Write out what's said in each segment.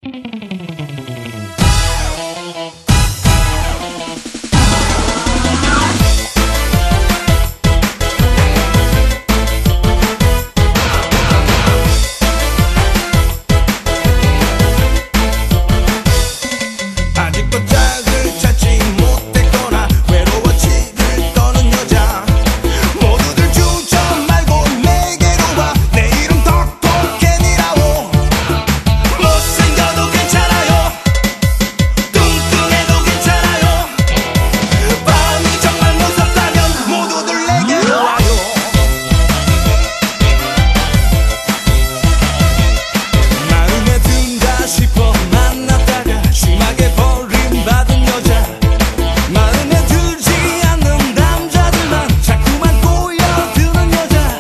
아직도 짝을 찾지 못했거나 외로워지를 떠는 여자, 모두들 주저 말고 내게로 와. 내 이름 덕톡 캔이라고. 못생겨도 괜찮아요, 뚱뚱해도 괜찮아요. 밤이 정말 무섭다면 모두들 내게로 와요. 마음에 든다 싶어 만났다가 심하게 버림받은 여자, 마음에 들지 않는 남자들만 자꾸만 꼬여드는 여자.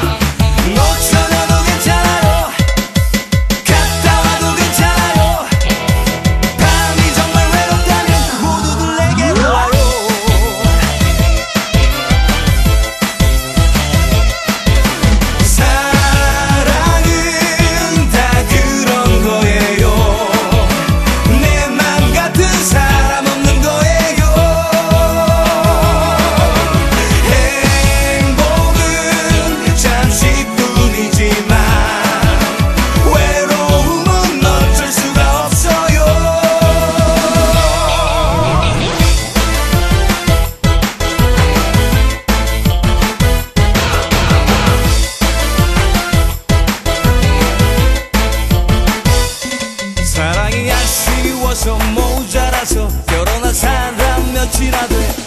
놓쳐져도 괜찮아요, 갔다 와도 괜찮아요. 밤이 정말 외롭다면 모두들 내게로 와요. 사랑은 다 그런 거예요. 내 맘 같은 사람 없는 거예요. 행복은 잠시뿐이지만 외로움은 어쩔 수가 없어요. 사랑이 아쉬워서 모자라서 결혼한 사람 몇이나 돼.